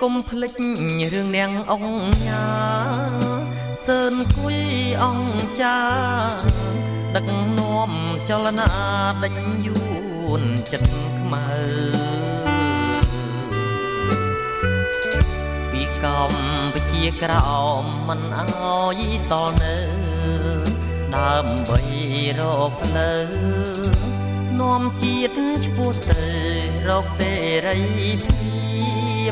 ុំភ្លេចរឿងនាងអង្គញ៉ាសឿនគួយអង្គចាដឹកនាំចលនាដេញយួនចិត្តខ្មៅពីកម្ពុជាក្រោមមិនអើយសល់នៅដើម្បីរកផ្លូវនាំជាតិឆ្ពោះទៅរកសេរីភាព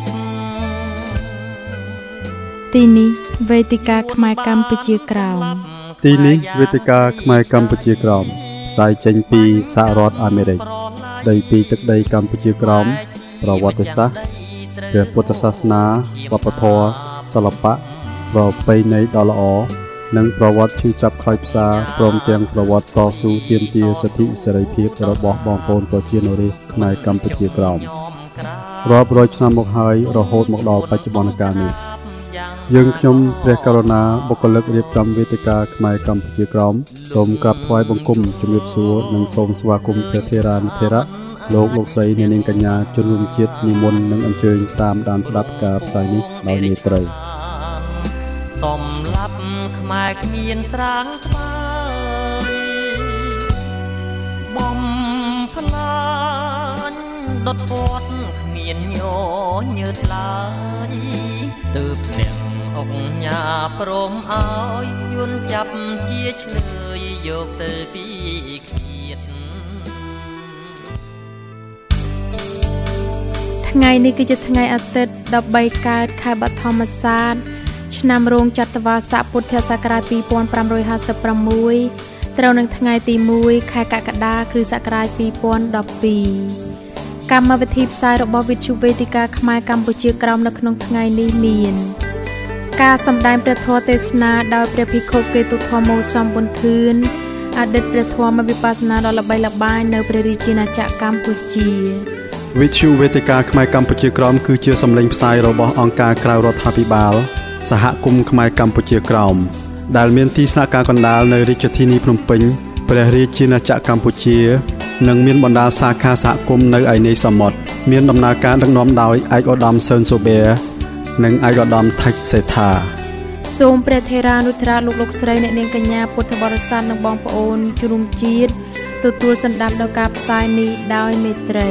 ទីនេះវេទិកាខ្មែរកម្ពុជាក្រោមទីនេះវេទិកាខ្មែរកម្ពុជាក្រោមផ្សាយចេញពីសហរដ្ឋអាមេរិកស្ដីពីទឹកដីកម្ពុជាក្រោមប្រវត្តិសាស្ត្រព្រះពុទ្ធសាសនាវប្បធម៌សិល្បៈប្រពៃណីដ៏ល្អនិងប្រវត្តិឈឺចាប់ខ្លោចផ្សាព្រមទាំងប្រវត្តិតស៊ូទាមទារសិទ្ធិសេរីភាពរបស់បងប្អូនប្រជាជនរាស្ត្រខ្មែរកម្ពុជាក្រោមរាប់រយឆ្នាំមកហើយរហូតមកដល់បច្ចុប្បន្នកាលនេះយើងខ្ញុំព្រះករុណាបុគ្គលិករៀបចំវេទិកាខ្មែរកម្ពុជាក្រោមសូមក្រាបថ្វាយបង្គំជំរាបសួរនិងសូមស្វាគមន៍ព្រះថេរានុថេរៈលោកស្រីនាងកញ្ញាជនរួមជាតិនិមន្តនិងអញ្ជើញតាមដានស្ដាប់ការផ្សាយនេះដោយមេត្រីសំឡាប់ខ្មែរគ្មានស្រាងស្បើយបំផ្លាញដុតពាត់គ្មានញញើតឡើយទើបអ្នកអង្គញាព្រមឲ្យយួនចាប់ជាឆ្លើយយកទៅពីឃាតថ្ងៃនេះគឺជាថ្ងៃអាទិត្យ13កើតខែបឋមសាទឆ្នាំរោងចត្វាស័កពុទ្ធសករាជ2556ត្រូវនឹងថ្ងៃទី1ខែកក្កដាគ្រិស្តសករាជ2012កម្មវិធីផ្សាយរបស់វិទ្យុវេទិកាខ្មែរកម្ពុជាក្រោមនៅក្នុងថ្ងៃនេះមានការសម្ដែងព្រះធម៌ទេសនាដោយព្រះភិក្ខុកេតុធម្មោសំបុនធឿនអតីតព្រះធម្មវិបស្សនាដ៏ល្បីល្បាញនៅព្រះរាជាណាចក្រកម្ពុជាវិទ្យុវេទិកាខ្មែរកម្ពុជាក្រោមគឺជាសម្លេងផ្សាយរបស់អង្គការក្រៅរដ្ឋាភិបាលសហគមន៍ខ្មែរកម្ពុជាក្រោមដែលមានទីស្នាក់ការកណ្ដាលនៅរាជធានីភ្នំពេញព្រះរាជាណាចក្រកម្ពុជានិងមានបណ្ដាសាខាសហគមន៍នៅឯនេសមុទ្រមានដំណើរការដឹកនាំដោយឯកឧត្តមសឿនសូប៊ែនិងឯកឧត្តមថៃសេដ្ឋាសូមព្រះថេរានុថេរៈលោកស្រីអ្នកនាងកញ្ញាពុទ្ធបរិស័ទនិងបងប្អូនជនរួមជាតិទទួលសន្តាប់ដល់ការផ្សាយនេះដោយមេត្រី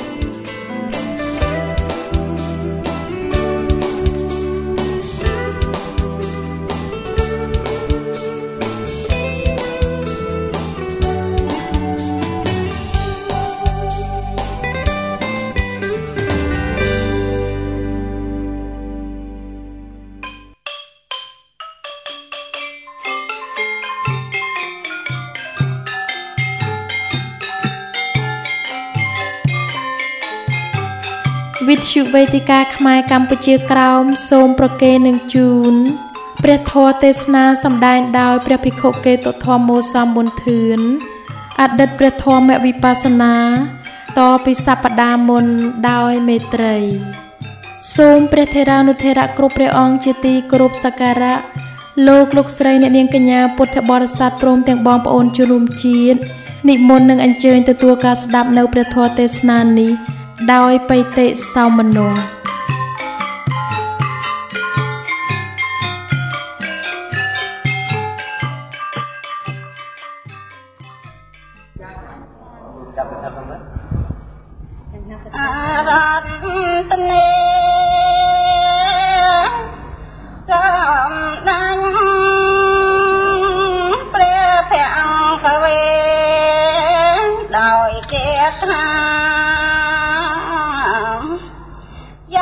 វិទ្យុវេទិកាខ្មែរកម្ពុជាក្រោមសូមប្រគេននឹងជូនព្រះធម៌ទេសនាសម្ដែងដោយព្រះភិក្ខុកេតុធម្មោសំបុនធឿនអតីតព្រះធម្មវិបស្សនាតពីសព្ទាមុនដោយមេត្រីសូមព្រះថេរានុថេរៈគ្រប់ព្រះអង្គជាទីគោរពសក្ការៈលោកស្រីអ្នកនាងកញ្ញាពុទ្ធបរិស័ទព្រមទាំងបងប្អូនជនរួមជាតិនិមន្តនិងអញ្ជើញទទួលការស្ដាប់នៅព្រះធម៌ទេសនានេះដោយបៃតេសោមនស្សយ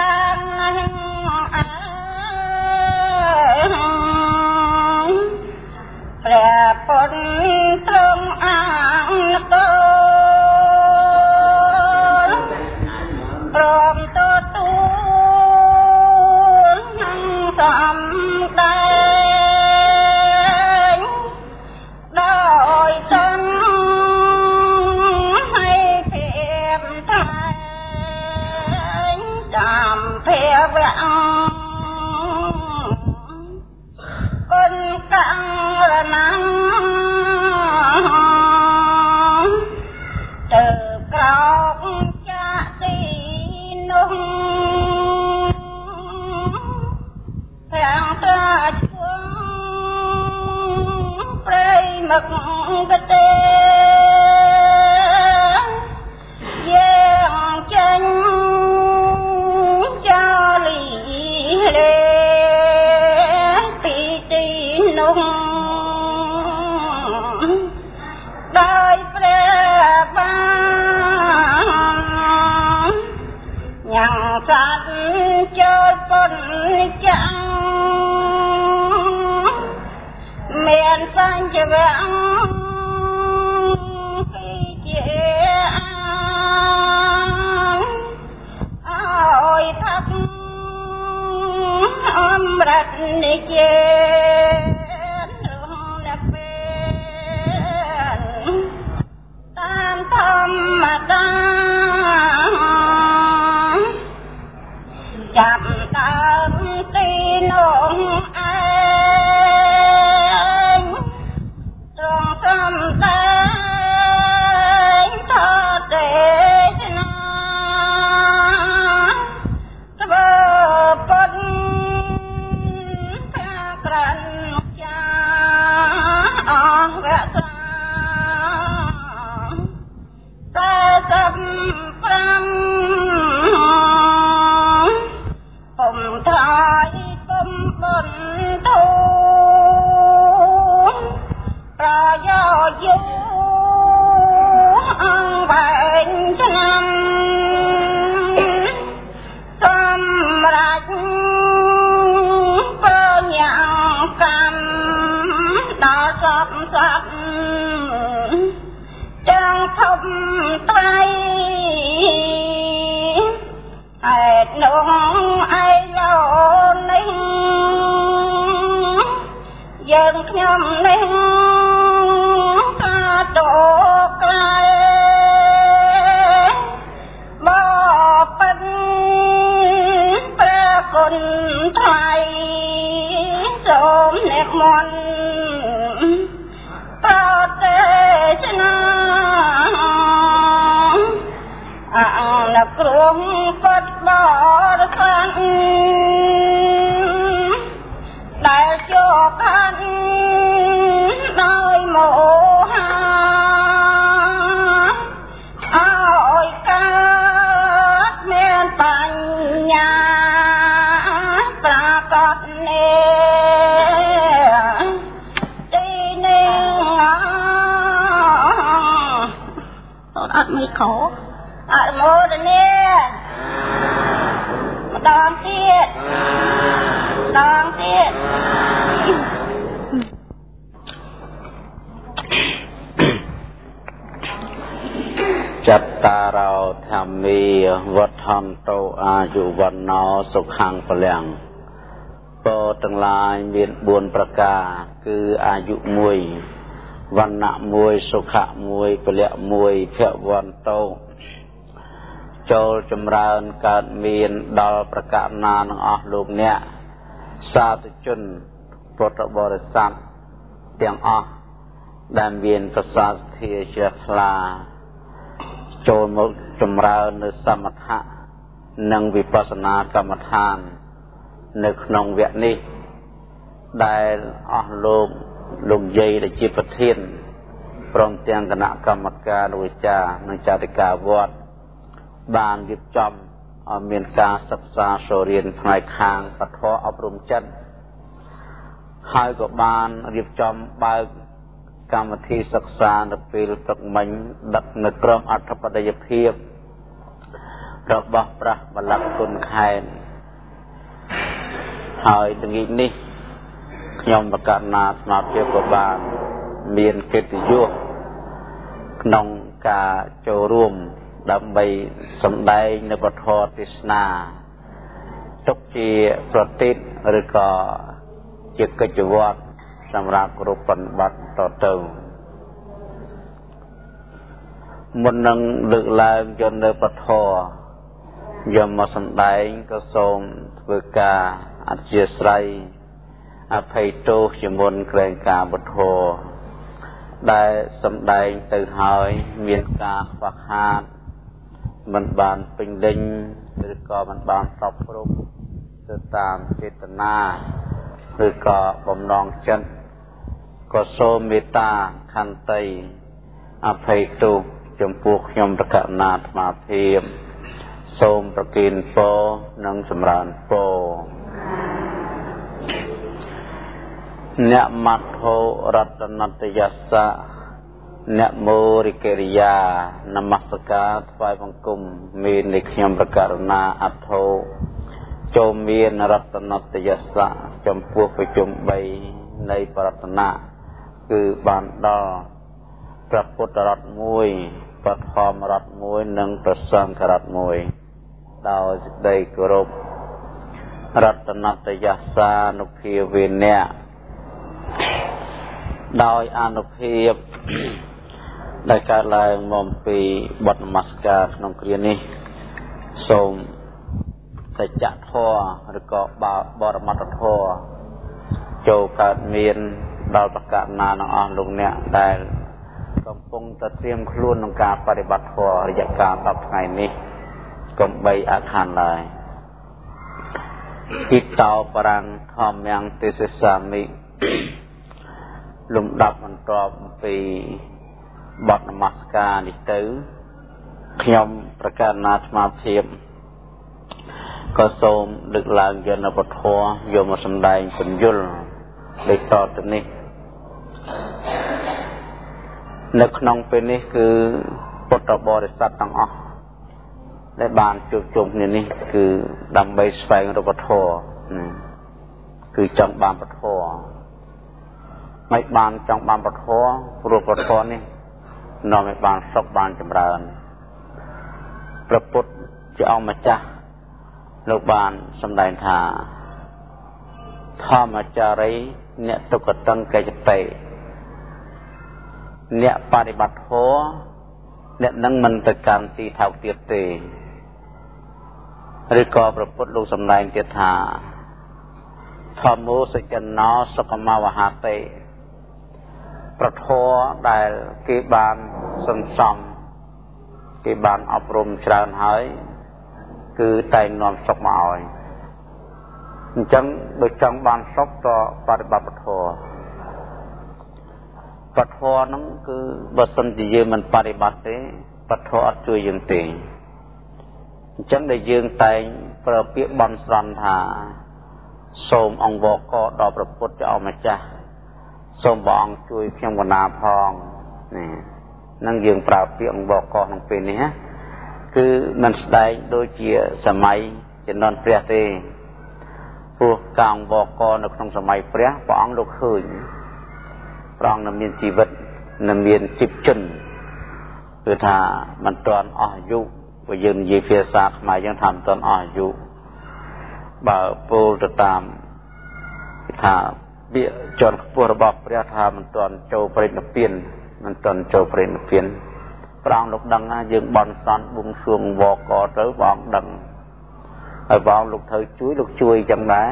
จัตตาเราธรรมีวัฏันโตอายุวันโนสุขังพลังโปรทั้งหลายมีบุญประกาคืออายุมวยวันณะมวยสุขะมวยพลังมวยเทวันโตโจลจำรานการมีนดอลประกาศนานออกลูกเนี่ยสาธุชนพุทธบริษัทเตียงออกดันเวียนประสาทเทียเชษลาโจลมุจำรานในสมถะนังวิปัสสนากรรมฐานในขนมเวทนี้ได้ออกลูกใหญ่ได้จีบประเทศพร้อมเตียงคณะกรรมการวิจารณ์จาริกาวอดบานยิบจอมเมียนการศึกษาโซเรียนภายคางปะทออบรมจันให้กับบานยิบจอมบายกรรมที่ศึกษาในปีตักมันดักในกรมอัฐปฏิยเพียบระบอบพระบรรคุณแค้นให้ตรงนี้ยอมประกาศนาสมาเพียบบาลเมียนเกติยุนองกาโจร่วมดำใบสมได้ในปฐอติสนาทุกจีประติษหรือก็จิตกจวัดสำหรับรูปบัตรต่อเติมมันนังดึกลายจนในปฐอยมมาสมได้ก็ทรงเบิกาอัจฉริยอภัยโตจมนเกรงกาปฐได้สมได้ตื่นหายเมียนกาฝากหามันบานเป็นดิงหรือก็มันบานตอบรุกตามเจตนาหรือก็บำนองจันก็โซเมตาคันไตอภัยตุจมพวกยมประกาศนาธมาเพียมโสมประกินโปนังสำราญโปเนมัทโหรัตนัตยัสสะเนโมริเกริยานมัสการถวายบังคมมีนิคยมประกาศนาอัตโธโจมีนรัตนัตยัสสะจมพวกประจุมใบในปรัตนาคือบานดอพระพุทธรัตน์มวยพระธรรมรัตน์มวยหนึ่งพระสังฆรัตน์มวยดาวได้กรบรัตนัตยาสานุภีเวเนะโดยอนุภีบได้การแรงมอมปีบทมัสการนองเรียนนี้ทรงสัจจะทั่วหรือก็บรมัตทั่วโจการเมียนดาวประกาศนาน้องอ่อนลุงเนี่ยได้กำปงตะเตรียมคลุ้นของการปฏิบัติทั่วระยะการต่อไปนี้กำใบอาคารเลยกิจเตาปรังทอมยังติสสามิลุมดับมันตรอบปีบทนมัสการดิเตอร์ขยมประกาศนาสมาเพียบก็ทรงดึกลางยนต์บททัวโยมสมได้สัญญุลได้ต่อตัวนี้นึกน้องเป็นนี่คือพุทธบริษัทต่างอ๋อได้บานจุ่มๆอย่างนี้คือดำใบไฟรูปโทคือจังบานปะโทไม่บานจังบานปะโทรูปโทนี่นอนไม่บานซอกบานจำเริญประพุทธจะเอามาจ้าลูกบานสำได้ธาถ้ามาจารีเนี่ยตุกตังแกจะเตะเนี่ยปฏิบัติโทเนี่ยนั่งมันตะการตีเท่าเตียเตหรือก็ประพุทธลูกสำได้เตียธาธรรมุสจันนอสกมาวหาเตประโทได้กีบานสันสมกีบานอบรมชราญหายคือไต่นอมสกมาอ่อยจังโดยจังบานซอกต่อปฏิบัติปะโทปะโทนั้นคือบทสันติเยมันปฏิบัติปะโทอัดช่วยยังเตงจังได้ยืงไต่ประเปียบันสรันธาโสมองบอกก็ดอกประพุทธจะเอามาจ้าโสมบอกช่วยเพียงวนาพองนี่นั่งยืงปราบเปียองบอกก็นั่งเป็นนี่ฮะคือมันได้โดยเจียสมัยจะนอนเปรียเตพวกกลางบอกกในក្នុងสมัยเปรียพระองค์ลูกเคยพระองค์นำเมียนชีวิตนำเมียนจิบจุนคือถ้ามันตอนอายุว่ายืนยีเฟียศาสตร์หมายยังทำตอนอายุบ่าวปูจะตามถ้าเบี้ยจนปวดบอกเปรียทามันตอนโจปริญเปลี่ยนมันตอนโจปริญเปลี่ยนพระองค์ลูกดังยืนบอลซ้อนบุ้งสวงบอกกอเต๋อบอกดังไอ้บอกลูกเธอช่วยจังได้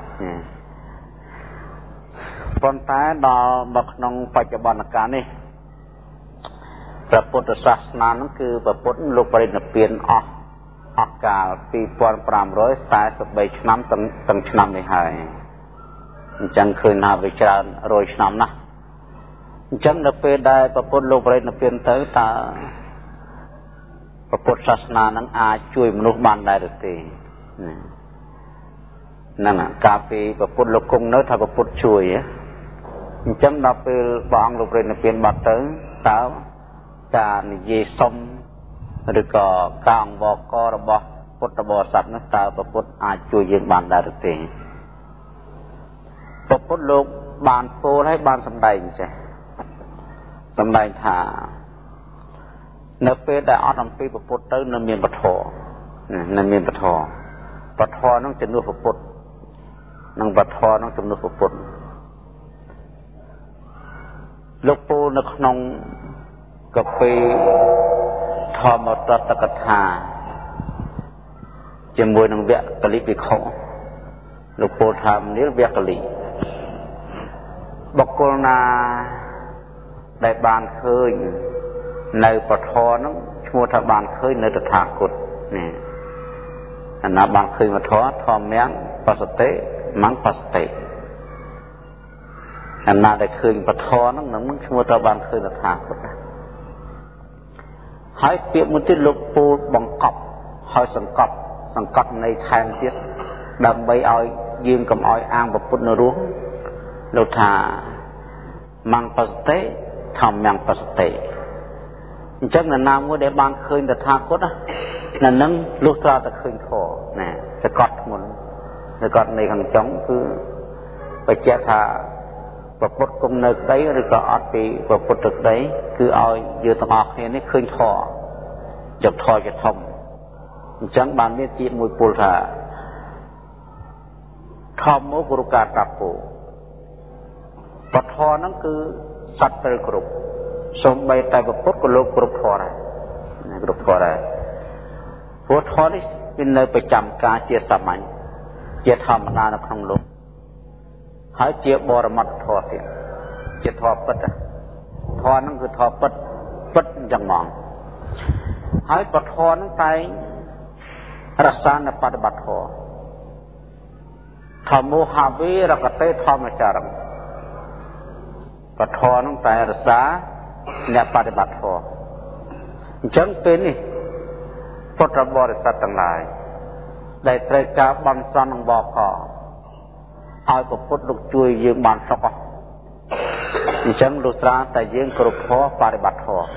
ตอนท้ายดอบักนองปัจจุบันการนี่พระพุทธศาสนานั่นคือพระพุทธลูกปริญญาเปลี่ยนออกกาปีปอนปรามร้อยสายสบายน้ำตั้งน้ำในหายจังคืนหาวิจารณ์โรยน้ำนะจังนับเป็นได้พระพุทธลูกปริญญาเปลี่ยนเต๋อตาพระพุทธศาสนานั้นอาช่วยมนุษย์บ้านได้หรือตีนั่นน่ะกาปีพระพุทธลูกคงเนื้อถ้าพระพุทธช่วยจังนับเป็นบางลูกปริญญาเปลี่ยนบัดเต๋อตาการเยสมหรือก็กลางบอกกระบอกพุทธบริษัทนักตาพระพุทธอาช่วยยืนบ้านได้หรือตีพระพุทธลูกบ้านโพให้บ้านสำได้ใช่สำได้ท่าเนื้อเป็ดได้ออดน้ำปีประพุทธเตอร์เนื้อเมียนปะทอเนื้อเมียนปะทอน้องจะนุ่งประพุทธน้องปะทอน้องจะนุ่งประพุทธลูกปูนึกน้องกับปีทอมตตะกถาจะมวยน้องเบียกะลิปิโคลูกปูทำนี้เบียกะลิบอกกนาได้บานเคยในปะทอนั้นชัวทบานเคยในตถาคตนี่อันนั้นบานเคยมาทอแมงปัสเตมังปัสเตอันนั้นได้เคยปะทอนั้นนั่งชัวทบานเคยตถาคตให้เปรียบมันที่ลูกปูบังคับให้สังกัดในแทนเสียดำใบอ้อยยืมกับอ้อยอ้างแบบพุทธนรู้เราทามังปัสเตทำมังปัสเตจังนั้นนามว่าได้บางคืนแต่ทางคดนะนั่นนั่งลูกตาแต่คืนคอเนี่ยจะกอดหมุนจะกอดในขังจ้องคือไปเจ้าทาประพุทธกงเนกได้หรือก็อัดปีประพุทธตึกได้คือเอายืดตะออกเนี่ยนี่คืนคอจับทอจะทำจังบานเนี่ยจีมวยปูธาធម្មគរុកាតាពោបធរហ្នឹងគឺសត្វត្រូវគ្រប់សូម្បីតែពុទ្ធក៏លោកគ្រប់ធរដែរគ្រប់ធរដែរព្រោះធរនេះវានៅប្រចាំការជាសាមញ្ញជាធម្មតានៅក្នុងលោកហើយជាបរមត្ថធរទៀតជាធរពិតធរហ្នឹងគឺធរពិតពិតអញ្ចឹងហ្មងហើយបធរហ្នឹងតែងរក្សានៅបដិបត្តិធរធម្មោហវេរកតេធម្មចារំបធរហ្នឹងតែរក្សាអ្នកបដិបត្តិធម៌អញ្ចឹងពេលនេះពុទ្ធបរិស័ទទាំងឡាយដែលត្រូវការបន់ស្រន់នឹងបកឲ្យពុទ្ធលោកជួយយើងបានសុខអញ្ចឹងលុះត្រាតែយើងគោរពធម៌បដិបត្តិធម៌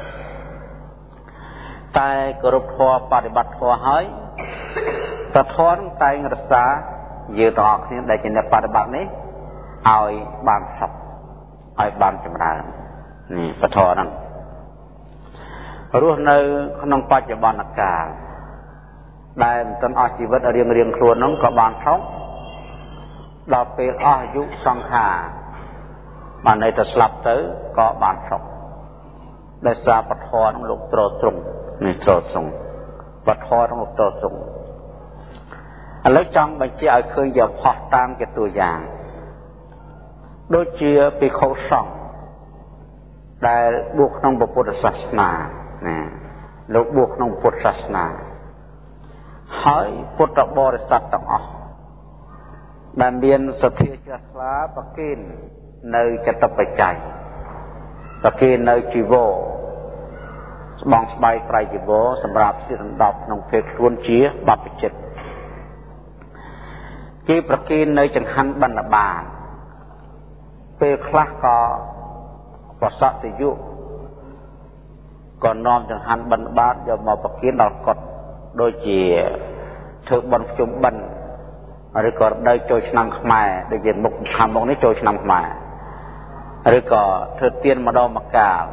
តែគោរពធម៌បដិបត្តិធម៌ហើយតធម៌តែងរក្សាយើងទាំងអស់គ្នាដែលជាអ្នកបដិបត្តិនេះឲ្យបានសុខឲ្យបានចម្រើននេះពធហ្នឹងរស់នៅក្នុងបច្ចុប្បន្នកាលដែលមិនទាន់អស់ជីវិតរៀងខ្លួនហ្នឹងក៏បានសុខដល់ពេលអស់អាយុសង្ខារបានន័យថាស្លាប់ទៅក៏បានសុខដោយសារពធហ្នឹងលោកត្រត្រង់នេះត្រត្រង់ពធហ្នឹងលោកត្រត្រង់ឥឡូវចង់បញ្ជាក់ឲ្យឃើញយកផុសតាមជាតួយ៉ាងដូចជាភិក្ខុសង្ឃដែលបួសក្នុងពុទ្ធសាសនាណាលោកបួសក្នុងពុទ្ធសាសនាហើយពុទ្ធបរិស័ទទាំងអស់ដែលមានសទ្ធាជ្រះថ្លាប្រគេននៅចតុបច្ច័យប្រគេននៅជីវរស្បង់ស្បែកត្រៃជីវរសម្រាប់ស្លៀកដណ្ដប់ក្នុងពេលខ្លួនជាបព្វជិតគេប្រគេននៅចង្ហាន់បណ្ឌបាតពេលខ្លះក៏ប្រសតយុក៏នាំចង្ហាន់បិណ្ឌបាតយកមកប្រគេនដល់កុដិដូចជាធ្វើបន់ភ្ជុំបិណ្ឌឬក៏នៅចូលឆ្នាំខ្មែរដូចជាមុខខាងមុខនេះចូលឆ្នាំខ្មែរឬក៏ធ្វើទានម្ដងម្កាល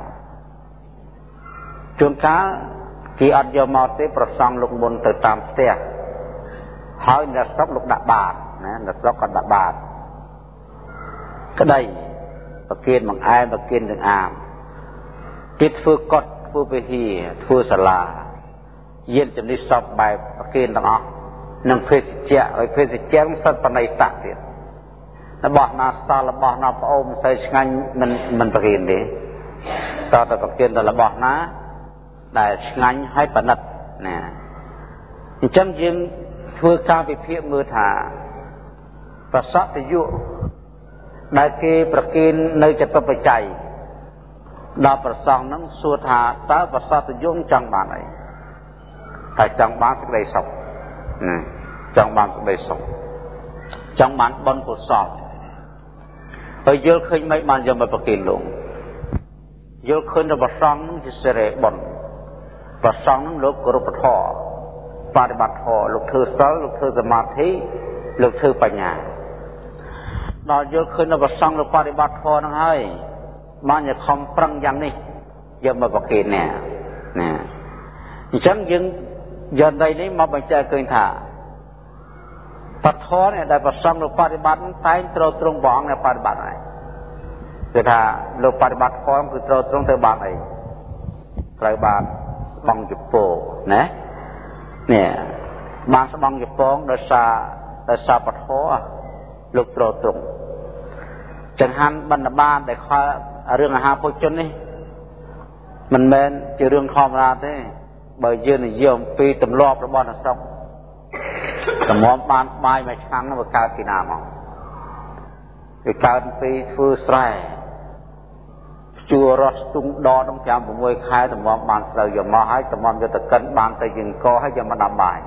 ជួនកាលគេអត់យកមកទេប្រសង់លោកមុនទៅតាមផ្ទះហើយអ្នកស្រុកលោកដាក់បាតណាអ្នកស្រុកក៏ដាក់បាតក្តីប្រគិនបង្អែមប្រគិនទាំងអាមគេធ្វើកុដិធ្វើវិហារធ្វើសាលាយានជំនិះសពបែបប្រគិនទាំងអស់នឹងភេសជ្ជៈហើយភេសជ្ជៈនឹងសិតបណៃស័កទៀតរបស់ណាសល់របស់ណាប្អូនមិនសូវឆ្ងាញ់មិនប្រគិនទេតើប្រគិនដល់របស់ណាដែលឆ្ងាញ់ហើយប្រណិតណាអញ្ចឹងយើងធ្វើការវិភាគមើលថាប្រសតយុដែលគេប្រគេននៅចតុបច្ច័យដល់ប្រសងហ្នឹងសួរថាតើប្រសតយុចង់បានអីតែចង់បានសេចក្តីសុខចង់បានសេចក្តីសុខចង់បានបុណ្យកុសលហើយយល់ឃើញមិនបានយកមកប្រគេនលោកយល់ឃើញថាប្រសងហ្នឹងជាសិរីបុណ្យប្រសងហ្នឹងលោកគោរពធម៌បប្រតិបត្តិធម៌លោកធ្វើសិលលោកធ្វើសមាធិលោកធ្វើបញ្ញាដល់យល់ឃើញនៅប្រសងលោកបប្រតិបត្តិធម៌ហ្នឹងហើយបានជាខំប្រឹងយ៉ាងនេះយកមកប្រគេនណាអញ្ចឹងយើងយកដីនេះមកបញ្ជាក់ឃើញថាបធរនេះដែលប្រសងលោកបប្រតិបត្តិតែងត្រូវត្រង់ព្រះអង្គដែលបប្រតិបត្តិហើយគឺថាលោកបប្រតិបត្តិធម៌គឺត្រូវត្រង់ទៅបានអីត្រូវបានស្បង់ជពោណានេះបានស្បង់ជពងដោយសារពធលោកត្រូវត្រង់ចង្ហាន់បណ្ឌបាតដែលខលរឿងអាហារភោជននេះមិនមែនជារឿងធម្មតាទេបើយើងនិយាយអំពីទម្លាប់របស់អ្នកស្រុកតម្រាំបានបាយមួយឆ្នាំនោះវាកើតពីណាមកវាកើតពីធ្វើស្រែជួររស់ស្ទុងដដល់5-6 ខែតម្រាំបានស្រូវយកមកហើយតម្រាំយកទៅកិនបានទៅយើងកហើយយកមកដាំបាយ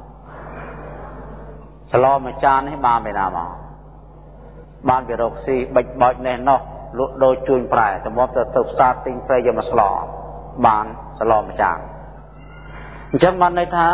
ស្លោមួយចាននេះបានពីណាមកបានវារកស៊ីបិចបោចនេះនោះលក់ដូរជួញប្រែតម្រាំទៅផ្សារទិញប្រែយកមកស្លោបានស្លោមួយចានអញ្ចឹងបានន័យថា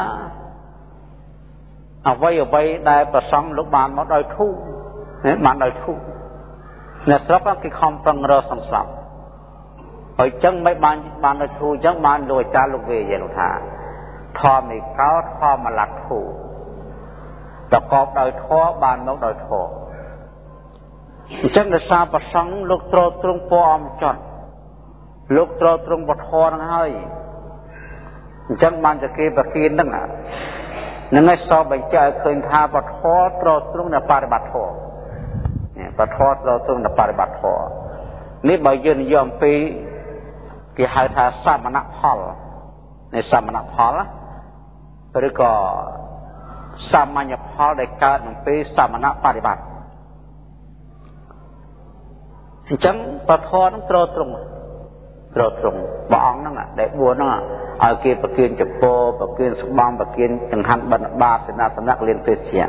អ្វីដែលប្រសងលោកបានមកដោយធូបបានដោយធូបអ្នកស្រុកគេខំប្រឹងរកសំស្លាប់ហើយអញ្ចឹងមិនបានដោយធូបអញ្ចឹងបានលោកអាចារ្យលោកវេយល់ថាធម្មនិកោធម្មលក្ខធូបប្រកបដោយធម៌បានមកដោយធម៌អញ្ចឹងដោយសារប្រសង់លោកត្រទ្រង់ពណ៌អំចត់លោកត្រទ្រង់វធហ្នឹងហើយអញ្ចឹងបានតែគេប្រគិនហ្នឹងនឹងឲ្យសពបញ្ជាក់ឲ្យឃើញថាវធត្រទ្រង់នៅបរិបត្តិធម៌នេះវធត្រទ្រង់នៅបរិបត្តិធម៌នេះបើយើងនិយាយអំពីគេហៅថាសមណផលនៃសមណផលឬក៏សាមញ្ញផលដែលកើតអំពីសមណបរិបត្តិអញ្ចឹងពធនឹងត្រទ្រង់ព្រះអង្គហ្នឹងដែល4ហ្នឹងឲ្យគេប្រគិនចពោប្រគិនស្បំប្រគិនចង្ហាន់បិណ្ឌបាតសេនាសនៈលៀនទេសៈ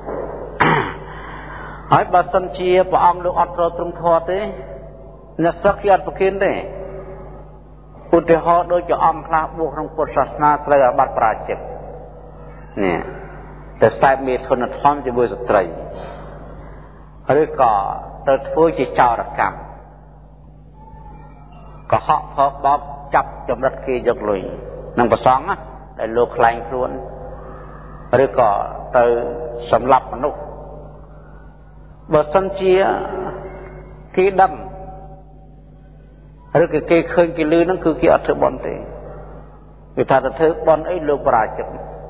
ហើយបើសិនជាព្រះអង្គលោកអត់ត្រទ្រង់ធម៌ទេអ្នកស្រុកគេអត់ប្រគិនទេឧទាហរណ៍ដូចជាអង្គខ្លះបួសក្នុងពុទ្ធសាសនាត្រូវអាបត្តិបរាជិកនេះតែខ្សែមេធនធម្មជាមួយស្ត្រីឬក៏ទៅធ្វើជាចោរកម្មកុហកផកបោកចាប់ចម្រិតគេយកលុយនឹងប្រសងដែលលោកខ្លែងខ្លួនឬក៏ទៅសម្លាប់មនុស្សបើសិនជាគេដឹងឬក៏គេឃើញគេលឺហ្នឹងគឺគេអត់ធ្វើបន់ទេគេថាទៅធ្វើបន់អីលោកបរាជិក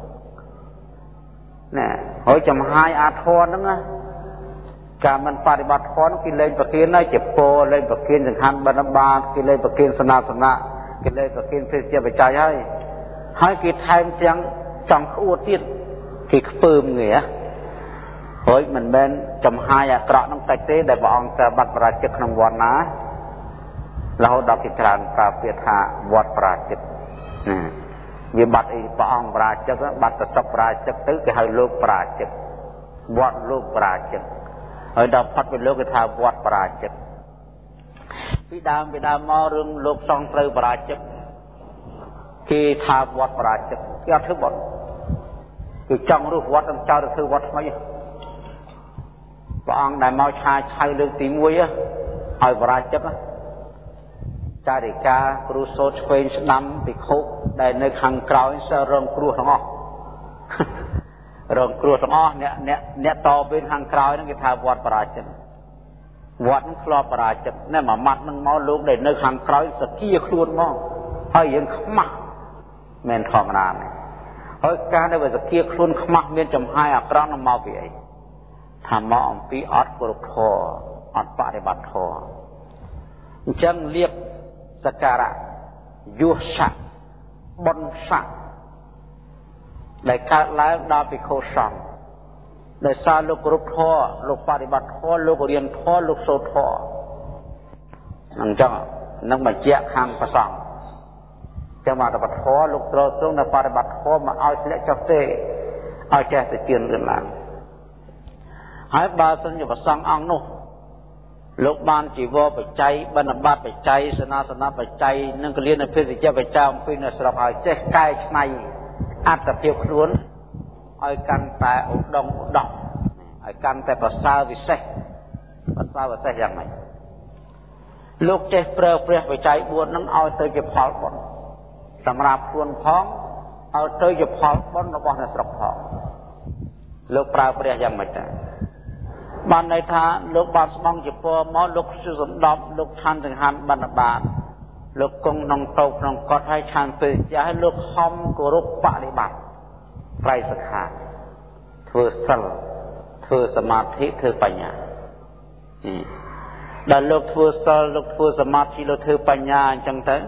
ណែហើយចំហាយអាធរហ្នឹងការមិនបប្រតិបត្តិធម៌គេលែងប្រគិនហើយជាពោលែងប្រគិនសង្ខានបិណ្ឌបាតគេលែងប្រគិនសនាសនៈគេលែងប្រគិនព្រះជាបច្ច័យហើយគេថែមទាំងចង់ក្អួតទៀតគេខ្ពើមងាហើយមិនមែនចំហាយអាក្រក់ហ្នឹងតិចទេដែលព្រះអង្គត្រូវបាត់បរាជិកក្នុងវត្តណារហូតដល់គេច្រើនប្រើពាក្យថាវត្តបរាជិកវាបាត់អីព្រះអង្គបរាជិកបាត់ទៅសុខបរាជិកទៅគេហៅលោកបរាជិកវត្តលោកបរាជិកហើយដល់ផុតពីលោកគេថាវត្តបរាជិកពីដើមមករឿងលោកសង្ឃត្រូវបរាជិកគេថាវត្តបរាជិកគេអត់ធ្វើបន់គឺចង់រស់វត្តនឹងចោលទៅធ្វើវត្តថ្មីព្រះអង្គដែលមកឆាឆៅលើកទី1ឲ្យបរាជិកចារិកាគ្រូសូត្រឆ្វេងស្ដាំភិក្ខុដែលនៅខាងក្រោយសើរងគ្រោះទាំងអស់រងគ្រោះទាំងអស់អ្នកតពេលខាងក្រោយហ្នឹងគេថាវត្តបរាជិកវត្តហ្នឹងធ្លាប់បរាជិកណែមួយម៉ាត់ហ្នឹងមកលោកដែលនៅខាងក្រោយសគាខ្លួនមកហើយយើងខ្មាស់មិនធម្មតាទេហើយការដែលវាសគាខ្លួនខ្មាស់មានចំហាយអាក្រក់នឹងមកពីអីថាមកអំពីអត់គោរពធម៌អត់បប្រតិបត្តិធម៌អញ្ចឹងលៀបសក្ការៈយុសៈបុណ្យស័ក្តិដែលកើតឡើងដល់ភិក្ខុសង្ឃដោយសារលោកគោរពធម៌លោកបប្រតិបត្តិធម៌លោករៀនធម៌លោកសូត្រធម៌អញ្ចឹងនឹងបញ្ជាក់ខាងព្រះសង្ឃចឹងមកដល់ធម៌លោកត្រង់នៅបប្រតិបត្តិធម៌មកឲ្យធ្លាក់ចុះទេឲ្យចេះទៅជឿនរឿងឡើងហើយបើសិនជាព្រះសង្ឃអង្គនោះលោកបានជីវរបច្ច័យបិណ្ឌបាតបច្ច័យសេនាសនៈបច្ច័យនិងកលៀនភិសិជ្ជបច្ច័យអំពីនៅស្រុកឲ្យចេះកែច្នៃអត្តភាពខ្លួនឲ្យកាន់តែឧត្តមឧត្តមឲ្យកាន់តែប្រសើរវិសេសយ៉ាងម៉េចលោកចេះប្រើព្រះបច្ច័យ4ហ្នឹងឲ្យទៅជាផលបុណ្យសម្រាប់ខ្លួនផងឲ្យទៅជាផលបុណ្យរបស់អ្នកស្រុកផងលោកប្រើព្រះយ៉ាងម៉េចដែរបានន័យថាលោកបានស្បង់ជាពរមកលោកជួយសណ្ដប់លោកឆាន់ចង្ហាន់បិណ្ឌបាតលោកគង់ក្នុងតោក្នុងកត់ឲ្យឆាន់ពេជ្រឲ្យលោកខំគោរពបប្រតិបត្តិត្រៃសិក្ខាធ្វើសិលធ្វើសមាធិធ្វើបញ្ញាដល់លោកធ្វើសិលលោកធ្វើសមាធិលោកធ្វើបញ្ញាអញ្ចឹងទៅ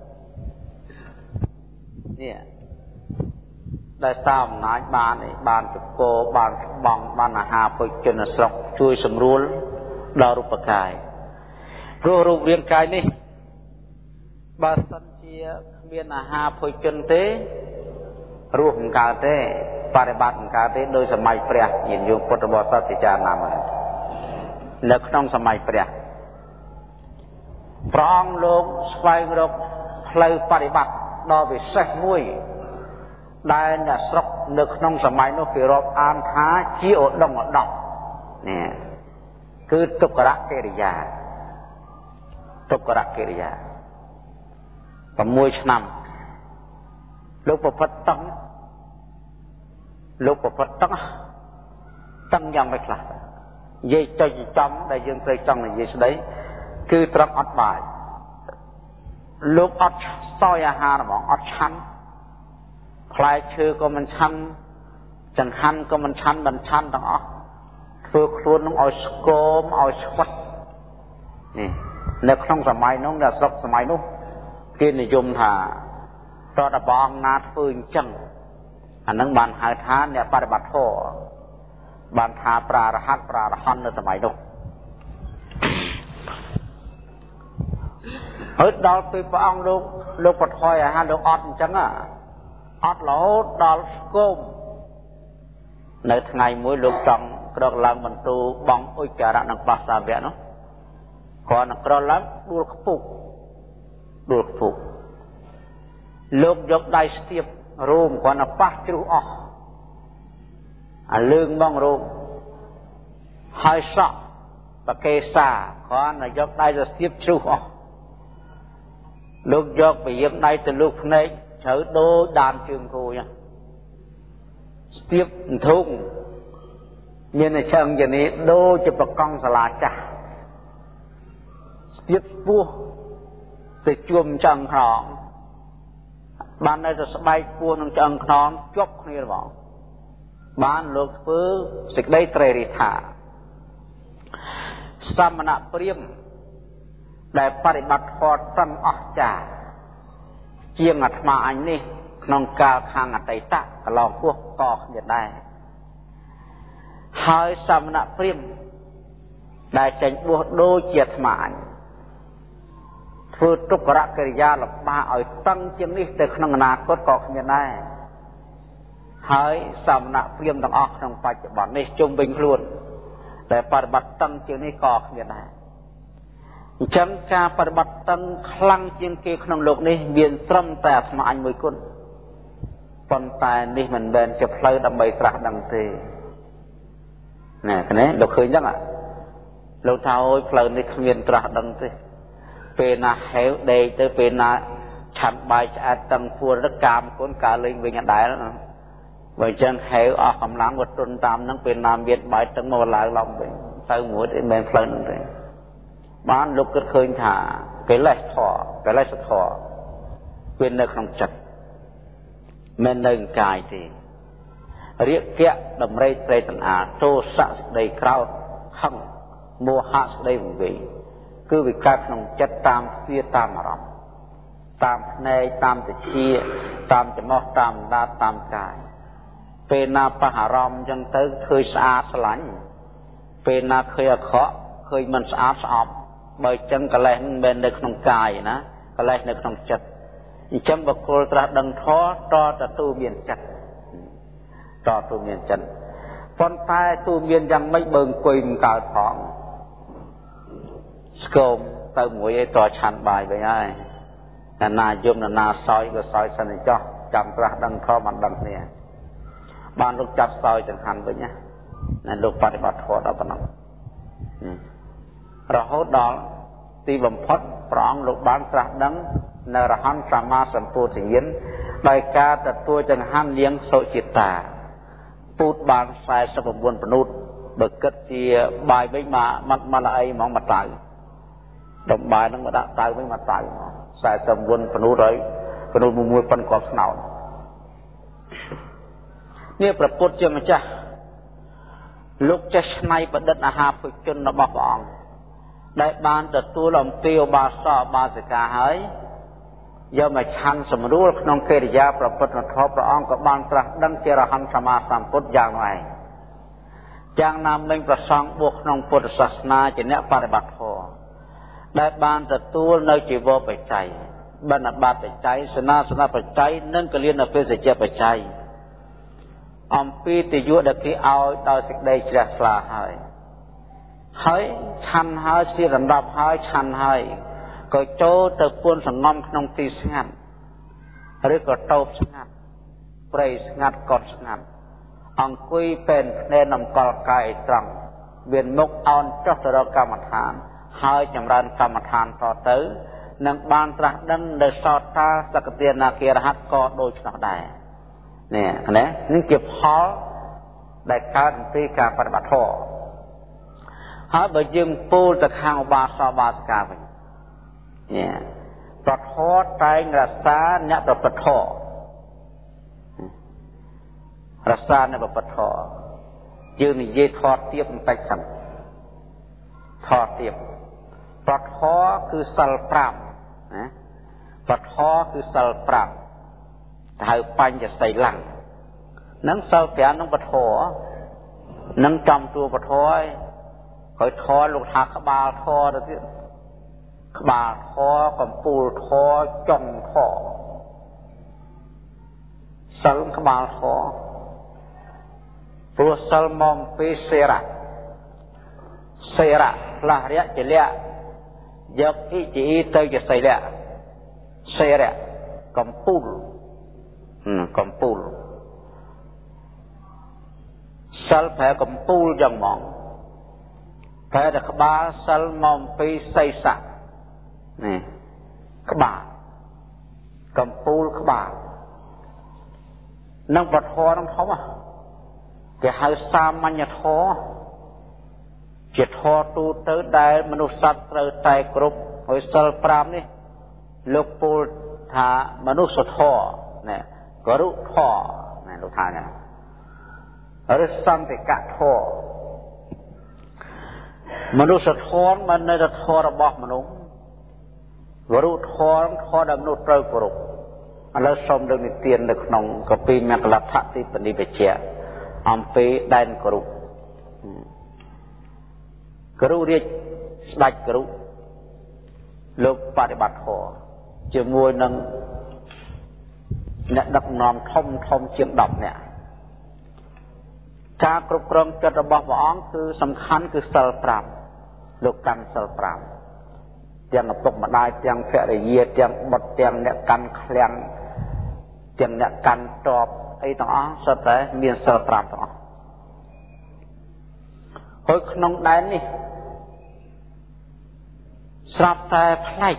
នេះដែលតាមអំណាចបានចពោបានស្បង់បានអាហារពុជនស្រុកជួយសម្រួលដល់រូបកាយព្រោះរូបរាងកាយនេះបើសិនជាគ្មានអាហារពុជនទេរស់មិនកើតទេបរិបត្តិមិនកើតទេដោយសម័យព្រះញាតិញោមពុទ្ធបរិស័ទពិចារណាមកនៅក្នុងសម័យព្រះអង្គលោកស្វែងរកផ្លូវបរិបត្តិដ៏វិសេសមួយដែលអ្នកស្រុកនៅក្នុងសម័យនោះគេរាប់អានថាជាឧត្តមឧត្តមនេះគឺទុក្ករកិរិយា6ឆ្នាំលោកប្រព្រឹត្តតឹង tăng yang mấyខ្លះ dây cho chấm đại dương tây trong là dây đấy cứ trăng ọt bài lúc ọt soi hà là bọn ọt chăn khai chưa có mình chăn chẳng hăn có mình chăn thằng ọt phước luôn nó oi scôm oi squat nè nếu không sớm mai nó là sốc sớm mai nó kia này dùng thà cho đã bong nát phương chân anh nâng bàn hai tháng nè ba bát thô bàn thà pra hăn là sớm mai nó hết đó từ bong lúc bát thôi à han lúc ọt chẳng à ọt lỗ đó scôm nơi ngày mỗi lúc trong được làm mình tu bong ôi cả đã nâng bát sa vẽ nó còn nó lắm đuôi phục lúc dọc đai stiệp rôm còn nó phát chữ ọc lương bong rôm hai sọ và kê xa còn nó dọc đai ra stiệp chữ ọc lúc dọc bị dọc đai từ lúc này chở đô đàn trường khu nha stiệp thùng nhưng là chân giờ này đô cho bà con xà là chả tiếp vua từ chuông chân khỏng ban này là bay vua nông chân khỏng chốc như vậy ban lục phứ dịch đây trời đi thả samana priêm đại phát bát phật tâm ác trà chiêng ngặt mà anh đi nông cao khang ngặt tây tạ cả lòng quốc to như đây hai samana priêm đại tránh buộc đôi chiết mà anh phương trúc rạ cây gia là ba ở tăng chiếm đi từ khăn nà cốt cọt như này hãy sầm nạ phim đằng óc trong phải bản này trung bình luôn để bắt bắt tăng chiếm đi cọt như này chấm cha bắt bắt tăng khăng chiếm kia khăn lục này miền sâm tẹt mà anh mới cún còn tài này mình bên chụp lấy đâm bầy sạc đằng tì nè cái này lục khơi nhắc à lục thao ôi phơi này miền sạc đằng tì về na héo đây tới về na chạm bài chặt tăng phù rất cam cuốn cả linh về nhà đại đó vậy chân héo ở cầm láng vật tuần tam năng về nam việt bài tăng màu lại lòng về sau mũi để men phơi này bán lúc cất khơi thả cái lạch thọ quên nơi không chặt men nơi cài thì riết kẹt đầm rây tây tận tô sạ đầy cao hăng mua hạ đầy vùng vị cứ vì các nông chất tam phía tam mà rộng tam này tam tự chia tam tự mọc tam đa tam cài về na pa hà rộng chân tới khơi xa lạnh về na khơi khó khơi mình xa sọp bởi chân cả lẽ bên được nông cài ná cả lẽ được nông chất chân bậc cô ta đằng khó cho tu miền chất cho tu miền chất con tay tu miền rằng mấy bừng quỳnh cả thỏng scom tới mũi ấy to chăn bài với ai là na zoom là na soi và soi sân cho chạm ra đằng kho mặt đằng này ban lúc chặt soi chẳng hạn với nhá nên lúc bắt bắt khó đó còn rồi hốt đó ti bầm phật prong lúc ban ra đằng nở han sama sampu thiền bài ca tật tua chẳng hạn liếng soiจิต tà put ban sai sập buồn pnut bực cất thì bài với mà là ai mong mặt tại đồng bài nó mà đã tay với mặt tại sai tầm quân phần nút đấy phần nút mua phân cọp nào nèประពុតជាម្ចាស់លោកចេះឆ្នៃប្រឌិតអាហារភោជនរបស់ព្រះអង្គដែលបានទទួលអំពីឧបាសកឧបាសិកាហើយយកមកឆាន់សម្រួលក្នុងកិរិយាប្រពុតធម៌ព្រះអង្គក៏បានត្រាស់ដឹងជារហន្តសម្មាសម្ពុទ្ធយ៉ាងនោះឯងយ៉ាងណាមិញប្រសងបុកក្នុងពុទ្ធសាសនាជាអ្នកបប្រតិបត្តិធម៌ដែលបានទទួលនៅជីវបច្ច័យបណ្ឌបាតបច្ច័យសនាសនបច្ច័យនិងកលៀនភេសជ្ជបច្ច័យអំពីទយុដែលគេឲ្យដោយសេចក្តីជ្រះថ្លាហើយឆាន់ហើយជារំដាប់ហើយឆាន់ហើយក៏ចូលទៅពួនសងំក្នុងទីស្ងាត់ឬក៏តោបស្ងាត់ព្រៃស្ងាត់កត់ស្ងាត់អង្គុយពេលភ្នែកនំកលកាយត្រង់មានមុខអោនចុះទៅរកកម្មដ្ឋានហើយចម្រើនកម្មដ្ឋានតទៅនឹងបានត្រាស់ដឹងនៅសោតាសកទានាគារហັດក៏ដូចនោះដែរនេះណានេះជាផលដែលកើតអំពីការបប្រតិបត្តិធម៌ហើយបើយើងពោលទៅខាងឧបាសកបាសិកាវិញប្រធរតែងរក្សាអ្នកប្រព្រឹត្តធម៌រក្សាអ្នកប្រព្រឹត្តធម៌យើងនិយាយថតទៀបបន្តិចសិនថតទៀបប្រធរគឺសិល5ណាប្រធរគឺសិល5ទៅហៅបញ្ញសីលੰនឹងសិល5នឹងប្រធរនឹងចំតួប្រធរហើយធរលោកថាក្បាលធរទៅទៀតក្បាលធរកំពូលធរចុងធរសិលក្បាលធរព្រោះសិលមកពីសេរៈផ្លាស់រយៈជាលៈយកអ៊ីជីទៅជាសីលៈសេរៈកំពូលសិលប្រែកំពូលយ៉ាងហ្មងប្រែតែក្បាលសិលមកពីសីសៈនេះក្បាលកំពូលក្បាលនឹងប្រធរនឹងធំគេហៅសាមញ្ញធម៌ជាធម៌ទូទៅដែលមនុស្សសត្វត្រូវតែគ្រប់ហើយសិល5នេះលោកពោលថាមនុស្សធម៌ណាករុធម៌ណាលោកថាណាឬសន្តិកធម៌មនុស្សធម៌មិននៅតែធម៌របស់មនុស្សករុធម៌ធម៌ដែលមនុស្សត្រូវគោរពឥឡូវសូមលើកនិទាននៅក្នុងកពីមគ្គលដ្ឋទីបនិវិជ្ជាអំពីដែនគរុរាជស្ដេចគរុលោកបដិបត្តិធម៌ជាមួយនឹងអ្នកដឹកនាំធំជាង10នាក់ការគ្រប់គ្រងចិត្តរបស់ព្រះអង្គគឺសំខាន់គឺសិល5លោកកាន់សិល5ទាំងឪពុកម្ដាយទាំងភរិយាទាំងបុត្រទាំងអ្នកកាន់ឃ្លាំងទាំងអ្នកកាន់តបអីទាំងអស់សុទ្ធតែមានសិល5ទាំងអស់ហើយក្នុងដែននេះស្រាប់តែផ្លែក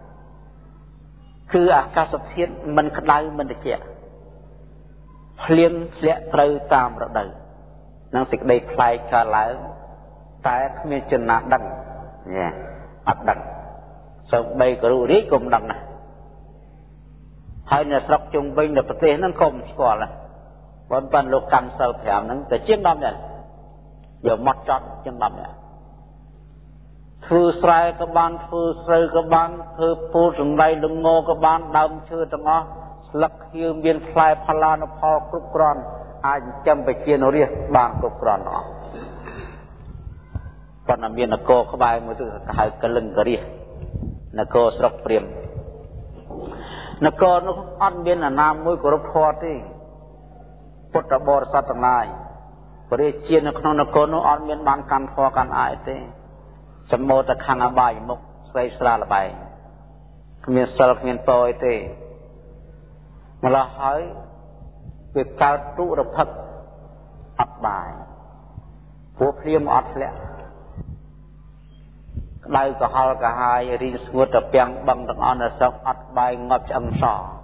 គឺអាកាសធាតុមិនក្តៅមិនត្រជាក់ភ្លៀងធ្លាក់ត្រូវតាមរដូវនឹងសេចក្តីផ្លែកកើតឡើងតែគ្មានជនណាដឹងអត់ដឹងសូម្បីករុរាជក៏មិនដឹងដែរហើយនៅស្រុកជុំវិញនៅប្រទេសហ្នឹងក៏មិនស្គាល់ដែរប៉ុន្តែលោកកាន់សិល5ហ្នឹងតែជាង10នាក់យកមកចត់ជាង10នាក់ធ្វើស្រែក៏បានធ្វើស្រូវក៏បានធ្វើពូជសណ្ដែកល្ងក៏បានដើមឈើទាំងអស់ស្លឹកខៀវមានផ្លែផល្លានុផលគ្រប់គ្រាន់អាចចិញ្ចឹមប្រជាជនរាស្ត្របានគ្រប់គ្រាន់ទាំងអស់ប៉ុន្តែមាននគរក្បែរមួយទៀតគេហៅកលិង្គរាស្ត្រនគរស្រុកព្រាហ្មណ៍នគរនោះអត់មានអាណាមួយគោរពធម៌ទេពុទ្ធបរិស័ទទាំងឡាយព្រះជានៅក្នុងនគរនោះអត់មានបានកាន់ធម៌កាន់អាយទេសម្បូរតែខាងអបាយមុខស្រីស្រាលបែងគ្មានសិលគ្មានពរអីទេម្ល៉េះហើយវាកើតទុរភិក្ខអត់បាយព្រោះភ្លៀងអត់ធ្លាក់ក្តៅក្រហល់កាហាយរីងស្ងួតទៅពាំងបឹងទាំងអស់នៅស្រុកអត់បាយងាប់ឆ្អឹងស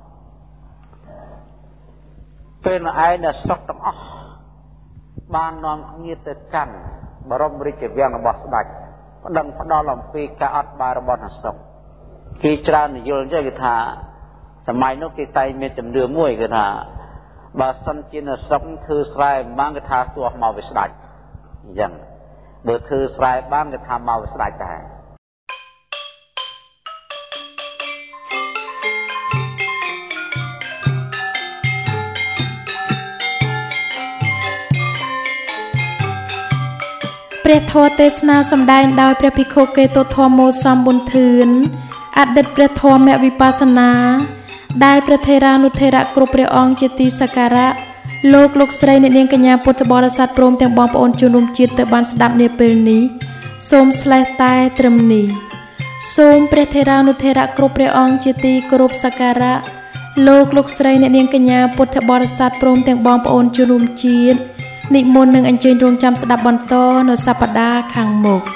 ពេលឯងនៅស្រុកទាំងអស់បាននាំគ្នាទៅកាន់បរមរាជវាំងរបស់ស្ដេចប្តឹងផ្ដាល់អំពីការអត់បាយរបស់អ្នកស្រុកគេច្រើននិយល់ចេះគេថាសម័យនោះគេតែមានជំនឿមួយគេថាបើសិនជានៅស្រុកធ្វើស្រែបានគេថាទោះមកវាស្ដេចអញ្ចឹងបើធ្វើស្រែបានគេថាមកវាស្ដេចដែរព្រះធម៌ទេសនាសម្ដែងដោយព្រះភិក្ខុកេតុធម្មោសំប៊ុនធឿនអតីតព្រះធម៌វិបស្សនាដែលព្រះថេរានុថេរៈគ្រប់ព្រះអង្គជាទីសក្ការៈលោកស្រីអ្នកនាងកញ្ញាពុទ្ធបរិស័ទព្រមទាំងបងប្អូនជនរួមជាតិទៅបានស្ដាប់នាពេលនេះសូមស្លេះតែត្រឹមនេះសូមព្រះថេរានុថេរៈគ្រប់ព្រះអង្គជាទីគោរពសក្ការៈលោកស្រីអ្នកនាងកញ្ញាពុទ្ធបរិស័ទព្រមទាំងបងប្អូនជនរួមជាតិនិមន្តនឹងអញ្ជើញរងចាំស្ដាប់បន្តនៅសប្តាហ៍ខាងមុខ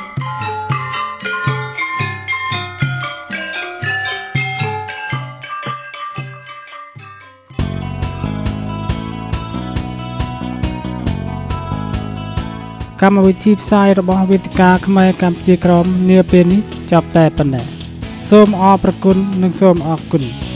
កម្មវិធីផ្សាយរបស់វេទិកាខ្មែរកម្ពុជាក្រមនាពេលនេះចប់តែប៉ុណ្ណេះសូមអរព្រគុណនិងសូមអរគុណ